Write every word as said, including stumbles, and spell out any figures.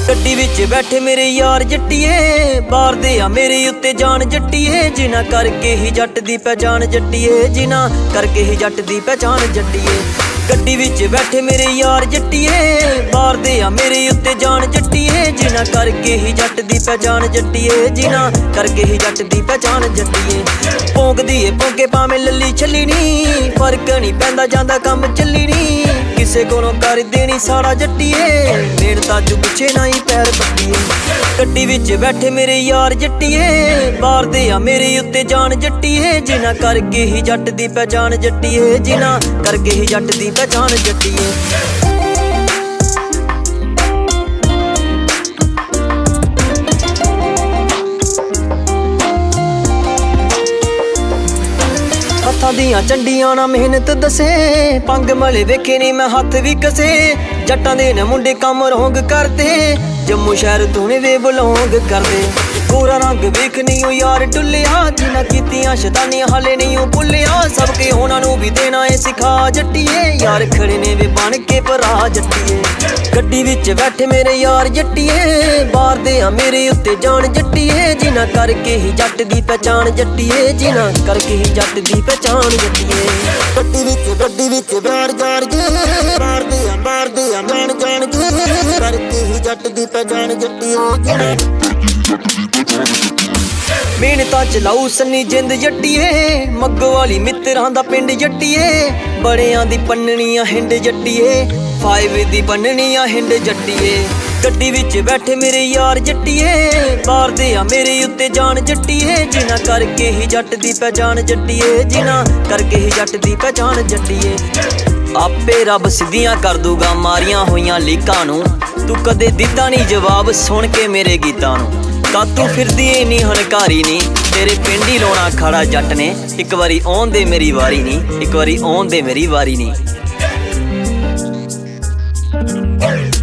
ਗੱਡੀ ਵਿੱਚ ਬੈਠੇ ਮੇਰੇ ਯਾਰ ਜੱਟੀਏ, ਬਾਰਦੇ ਆ ਮੇਰੇ ਉੱਤੇ ਜਾਨ ਜੱਟੀਏ, ਜਿਨ੍ਹਾਂ ਕਰਕੇ ਹੀ ਜੱਟ ਦੀ ਪਹਿਚਾਣ ਜੱਟੀਏ, ਜਿਨ੍ਹਾਂ ਕਰਕੇ ਹੀ ਜੱਟ ਦੀ ਪਹਿਚਾਣ ਜੱਟੀਏ। ਗੱਡੀ ਵਿੱਚ ਬੈਠੇ ਮੇਰੇ ਯਾਰ ਜੱਟੀਏ, ਬਾਰਦੇ ਆ ਮੇਰੇ ਉੱਤੇ ਜਾਨ ਜੱਟੀਏ, ਜਿਨ੍ਹਾਂ ਕਰਕੇ ਹੀ ਜੱਟ ਦੀ ਪਹਿਚਾਣ ਜੱਟੀਏ, ਜਿਨ੍ਹਾਂ ਕਰਕੇ ਹੀ ਜੱਟ ਦੀ ਪਹਿਚਾਣ ਜੱਟੀਏ। ਭੌਂਕਦੀ ਏ ਭੌਂਕੇ ਭਾਵੇਂ ਲੱਲੀ ਛੱਲੀ ਨੀ, ਫਰਕ ਨਹੀਂ ਪੈਂਦਾ ਜਾਂਦਾ ਕੰਮ ਚੱਲੀ ਨੀ, ਕਿਸੇ ਕੋਲੋਂ ਕਰ ਦੇਣੀ ਸਾੜਾ ਜੱਟੀਏ, ਮਿਹਨਤਾਂ ਚ ਪਿੱਛੇ ਨਾ ਹੀ ਪੈਰ ਪੱਟੀਏ। ਗੱਡੀ ਵਿੱਚ ਬੈਠੇ ਮੇਰੇ ਯਾਰ ਜੱਟੀਏ, ਬਾਰਦੇ ਆ ਮੇਰੇ ਉੱਤੇ ਜਾਨ ਜੱਟੀਏ, ਜਿਨ੍ਹਾਂ ਕਰਕੇ ਹੀ ਜੱਟ ਦੀ ਪਹਿਚਾਣ ਜੱਟੀਏ, ਜਿਨ੍ਹਾਂ ਕਰਕੇ ਹੀ ਜੱਟ ਦੀ ਪਹਿਚਾਣ ਜੱਟੀਏ। ਹੱਥਾਂ ਦੀਆਂ ਚੰਡੀਆਂ ਨਾ ਮਿਹਨਤ ਦੱਸੇ, ਪੰਗ ਮਲੇ ਵੇਖੇ ਨੀ ਮੈਂ ਹੱਥ ਵੀ ਕਸੇ, ਜੱਟਾਂ ਦੇ ਨੇ ਮੁੰਡੇ ਕੰਮ ਰੋਂਗ ਕਰਦੇ, ਜੰਮੂ ਸ਼ਹਿਰ ਤੋਂ ਨੇ ਵੇ ਬਲੌਂਗ ਕਰਦੇ। ਗੋਰਾ ਰੰਗ ਵੇਖ ਨੀ ਓ ਯਾਰ ਡੁੱਲਿਆ, ਜਿਨ੍ਹਾਂ ਕੀਤੀਆਂ ਸ਼ੈਤਾਨੀਆਂ ਹਾਲੇ ਨਹੀਂ ਓ ਭੁੱਲਿਆ, ਸਭ ਕੇ ਉਹਨਾਂ ਨੂੰ ਵੀ ਦੇਣਾ ਏ ਸਿਖਾ ਜੱਟੀਏ, ਯਾਰ ਖੜੇ ਨੇ ਵੇ ਬਣ ਕੇ ਭਰਾ ਜੱਟੀਏ। ਗੱਡੀ ਵਿੱਚ ਬੈਠੇ ਮੇਰੇ ਯਾਰ ਜੱਟੀਏ, ਬਾਰਦੇ ਆ ਮੇਰੇ ਉੱਤੇ ਜਾਨ ਜੱਟੀਏ, ਜਿਨ੍ਹਾਂ ਕਰਕੇ ਹੀ ਜੱਟ ਦੀ ਪਹਿਚਾਣ ਜੱਟੀਏ, ਜਿਨ੍ਹਾਂ ਕਰਕੇ ਹੀ ਜੱਟ ਦੀ ਪਹਿਚਾਣ ਜੱਟੀਏ। ਗੱਡੀ ਵਿੱਚ ਗੱਡੀ ਵਿੱਚ ਬਾਰ ਜਾਰ ਜੇ, ਬਾਰਦੇ ਆ ਬਾਰਦੇ ਆ ਜਾਣ ਜਾਣ ਕੇ, ਕਰਕੇ ਹੀ ਜੱਟ ਦੀ ਪਹਿਚਾਣ ਜੱਟੀਏ। ਮਿਹਨਤਾਂ ਚ ਲਾਊ ਸੰਨੀ ਜਿੰਦ ਜੱਟੀਏ, ਮੱਗੋ ਵਾਲੀ ਮਿੱਤਰਾਂ ਦਾ ਪਿੰਡ ਜੱਟੀਏ, ਬੜਿਆਂ ਦੀ ਪੰਨਣੀਆਂ ਹਿੰਡ ਜੱਟੀਏ, ਫਾਈਵ ਦੀ ਪੰਨਣੀਆਂ ਹਿੰਡ ਜੱਟੀਏ। ਗੱਡੀ ਵਿੱਚ ਬੈਠੇ ਮੇਰੇ ਯਾਰ ਜੱਟੀਏ, ਬਾਰਦੇ ਆ ਮੇਰੇ ਉੱਤੇ ਜਾਨ ਜੱਟੀਏ, ਜਿਨ੍ਹਾਂ ਕਰਕੇ ਹੀ ਜੱਟ ਦੀ ਪਹਿਚਾਣ ਜੱਟੀਏ, ਜਿਨ੍ਹਾਂ ਕਰਕੇ ਹੀ ਜੱਟ ਦੀ ਪਹਿਚਾਣ ਜੱਟੀਏ। ਆਪੇ ਰੱਬ ਸਿੱਧੀਆਂ ਕਰ ਦੂਗਾ ਮਾਰੀਆਂ ਹੋਈਆਂ ਲੀਕਾਂ ਨੂੰ, ਤੂੰ ਕਦੇ ਦਿੱਤਾ ਨਹੀਂ ਜਵਾਬ ਸੁਣ ਕੇ ਮੇਰੇ ਗੀਤਾਂ ਨੂੰ, ਤਾਂ ਤੂੰ ਫਿਰਦੀ ਏ ਨੀ ਹਨਕਾਰੀ ਨੀ, ਤੇਰੇ ਪਿੰਡ ਹੀ ਲਾਉਣਾ ਖੜਾ ਜੱਟ ਨੇ, ਇੱਕ ਵਾਰੀ ਆਉਣ ਦੇ ਮੇਰੀ ਵਾਰੀ ਨੀ, ਇੱਕ ਵਾਰੀ ਆਉਣ ਦੇ ਮੇਰੀ ਵਾਰੀ ਨੀ।